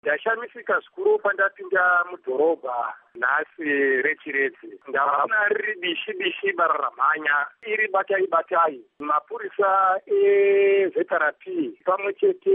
Ndashamisika zvikuru pandapinda mudhorobha nhasi rechiredzi. Ndaona riri bishi bararamhanya iri batai. Mapurisa eZRP pamwe chete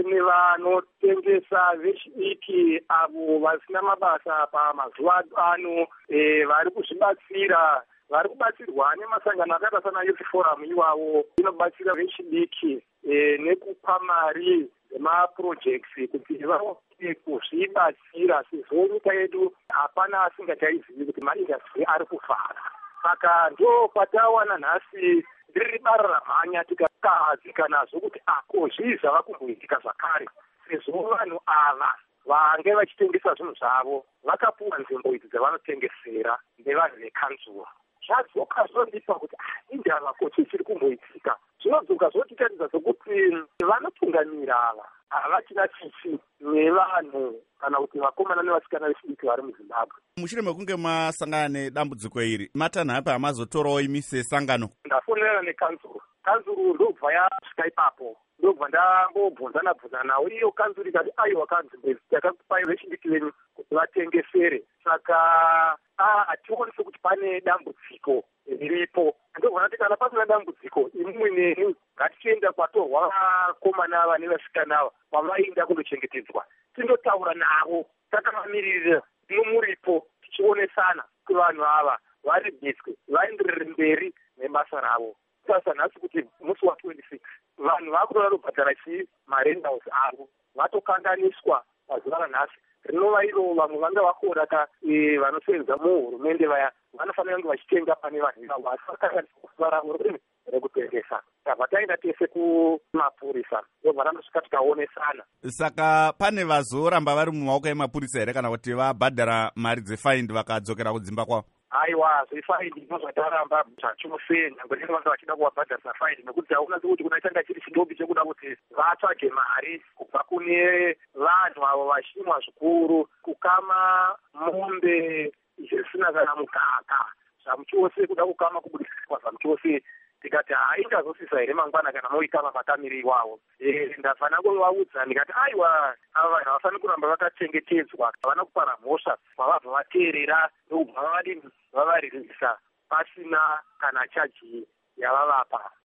nevanotengesa vechidiki avo vasina mabasa pamazuva ano vari kuzvibatsira. Vari kubatsirwa nemasangano akaita sana Youth Forum iwawo inobatsira vechidiki nekupa mari dzemapurojekisi kuti vaone kuzvibatsira sezvo nyika yedu hapana asingachaizivi kuti maindastri ari kufara. Saka ndo patawana nhasi riri bararamhanya tikakahadzika nazvo kuti zvizi zvava kumboitika zvakare sezvo vanhu ava vange vachitengesa zvinhu zvavo vakapuwa nzvimbo idzi dzavanotengesera nevanhu vekanzura. Zvadzoka zvinondipa kuti indava kochi chiri kumboitika. Zvinodzoka zvotiratidza sokuti vanotungamira ava havachina tsitsi nevanhu kana kuti vakomana nevasikana vechidiki vari muZimbabwe. Mushure mekunge masangana nedambudziko iri, matanhapa hamazotorawo imi sesangano? Ndafonera nekanzuru. Kanzuru ndobva yasvika ipapo. Ndobva ndambobvunzana nawo. Iyo kanzuru ikati aiwa kanzuru takakupai vechidiki venyu kuti vatengesere. Saka hationi sekuti pane dambudziko riripo. Ndobva ndati kana pasina dambudziko imwe neni ngatichienda kwatorwa vakomana ava nevasikana ava kwavainda kundochengetedzwa. Tindotaura navo takavamirira nomuripo tichionesana kuti vanhu ava vari bhetswe vaenderere mberi nebasa ravo. Sasa nhasi kuti musi wa26 vanhu vakutoda kubhadhara marentals avo vatokanganiswa pazuva ranhasi. Rinova iro vamwe vanga vakora vanosenza muhurumende vaya vanofanira kunge vachitenga pane vanhu ivavo asi vakanganiswa kusuva ravo rekutengesa. Tabva taenda tese kumapurisa ndobva randosvika tikaonesana. Saka pane vazoramba vari mumaoko emapurisa here kana kuti vabhadhara mari dzefaindi vakadzokera kudzimba kwavo? Aiwa, zvefaindi ndozvataramba zvachose nyangwe nevanga vachida kuvabhadharisa faindi nekuti hauna sekuti kuna changa chiri chidobi chekuda kuti vatsvage mari kubva kune vanhu avo vachimwa zvikuru kukama mombe zvisina kana mukaka zvamuchose kuda kukama kubudiswa zvamuchose tikati ingazosisa here mangwana kana moikama makamiri iwawo. Ndafana kuvaudza ndikati aiwa ava vanhu havafani kuramba vakachengetedzwa havana kupara mhosva vavabva vateerera ndokubva vavaririsa pasina kana chaji yavavapa.